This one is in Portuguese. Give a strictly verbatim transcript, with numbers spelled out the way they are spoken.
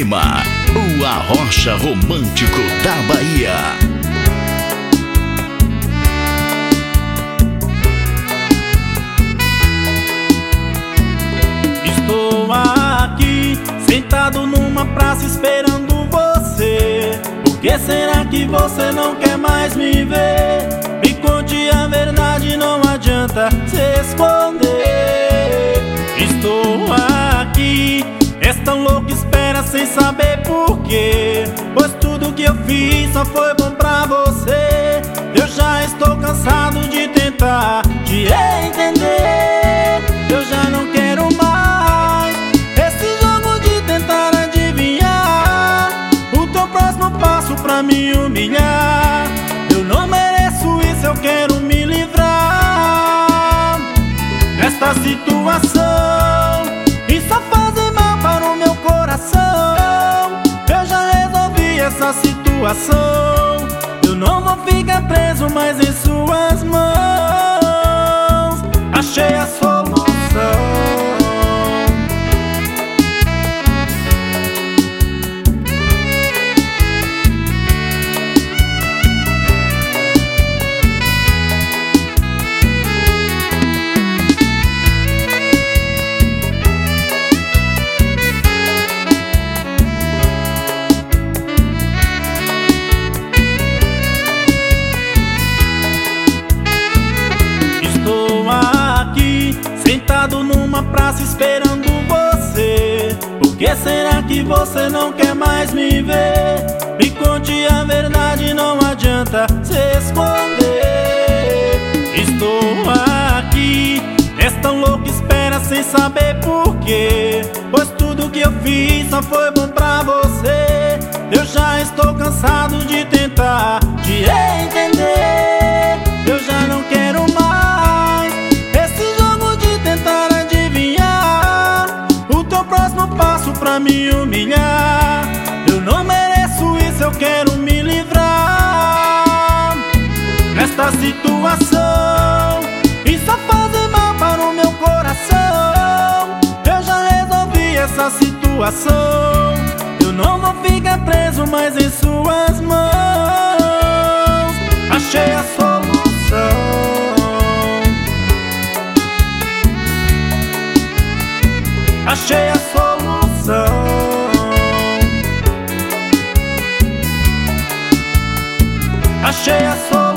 Lima, o arrocha romântico da Bahia. Estou aqui, sentado numa praça esperando você. Por que será que você não quer mais me ver? Me conte a verdade, não adianta se esconder. Estou aqui, esta louca espera sem saber porquê, pois tudo que eu fiz só foi bom pra você. Eu já estou cansado de tentar te entender. Eu já não quero mais esse jogo de tentar adivinhar o teu próximo passo pra me humilhar. Eu não mereço isso, eu quero me livrar desta situação. Isso só faz mal para o meu coração. Eu já resolvi essa situação. Eu não vou ficar preso mais em suas mãos. Achei a solução. Sentado numa praça esperando você. Por que será que você não quer mais me ver? Me conte a verdade, não adianta se esconder. Estou aqui, esta louca espera sem saber porquê, pois tudo que eu fiz só foi bom pra você. Eu já estou cansado de tentar te entender. Eu já não quero mais tentar adivinhar o teu próximo passo pra me humilhar. Eu não mereço isso, eu quero me livrar desta situação. Isso só faz mal para o meu coração. Eu já resolvi essa situação. Eu não vou ficar preso mais em suas mãos. Achei a solução. Achei a solução. Achei a solução.